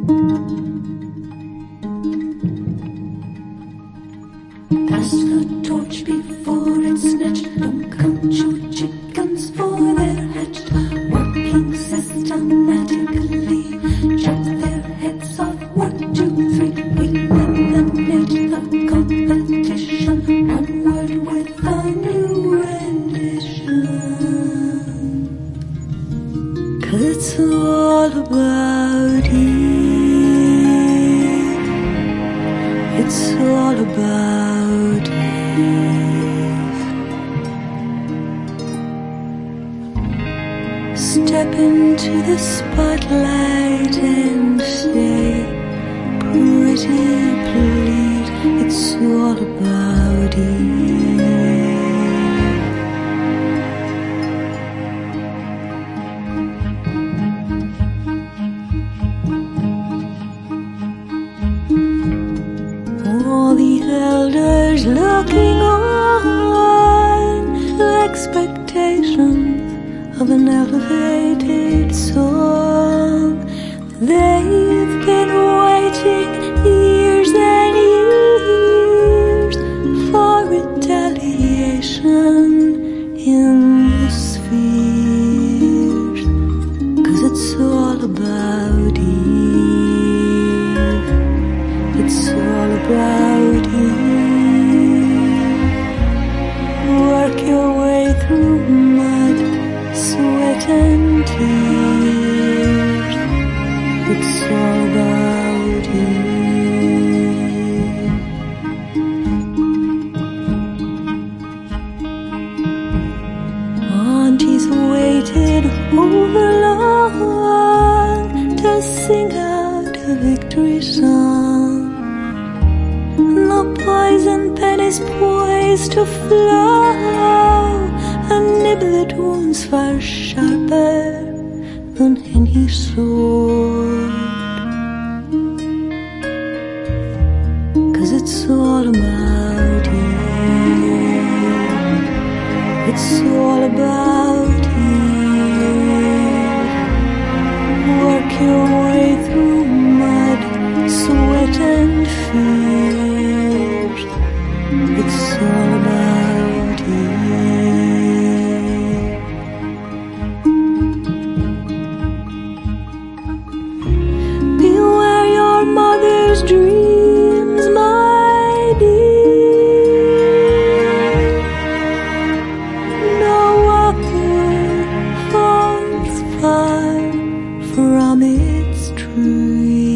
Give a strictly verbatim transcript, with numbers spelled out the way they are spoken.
Pass the torch before it's snatched. Don't come chew chickens for they're hatched. Working systematically, chop their heads off. One, two, three. We eliminate the competition. Onward with a new rendition. 'Cause it's all about Eve. It's all about Eve. Step into the spotlight and say, pretty please, it's all about Eve. All the elders looking on, expectations of an elevated song. They've been waiting years and years for retaliation in the spheres. 'Cause it's all about Eve. It's all about Eve. Work your way through mud, sweat and tears. It's all about Eve. Aunties waited overlong to sing out a victory song. The poison pen is poised to flow, a niblet wounds far sharper than any sword. 'Cause it's all about Eve. It's all about Eve. Work your way through mud, sweat and fears. It's all about Eve. Beware your mother's dreams, my dear. No walker falls far from its tree.